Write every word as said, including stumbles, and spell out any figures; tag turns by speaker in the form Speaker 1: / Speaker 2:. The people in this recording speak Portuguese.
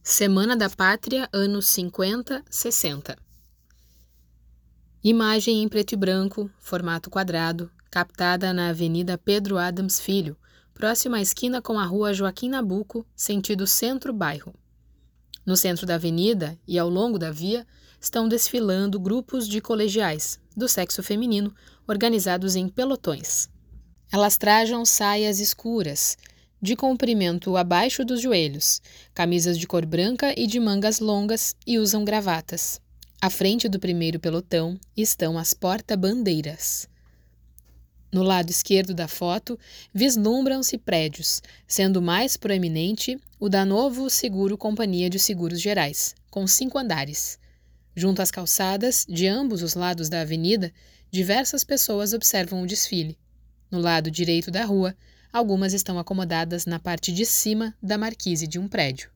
Speaker 1: Semana da Pátria, anos cinquenta, sessenta. Imagem em preto e branco, formato quadrado, captada na Avenida Pedro Adams Filho, próxima à esquina com a Rua Joaquim Nabuco, sentido centro-bairro. No centro da avenida e ao longo da via estão desfilando grupos de colegiais, do sexo feminino, organizados em pelotões. Elas trajam saias escuras, de comprimento abaixo dos joelhos, camisas de cor branca e de mangas longas e usam gravatas. À frente do primeiro pelotão estão as porta-bandeiras. No lado esquerdo da foto, vislumbram-se prédios, sendo o mais proeminente o da Novo Seguro Companhia de Seguros Gerais, com cinco andares. Junto às calçadas, de ambos os lados da avenida, diversas pessoas observam o desfile. No lado direito da rua, algumas estão acomodadas na parte de cima da marquise de um prédio.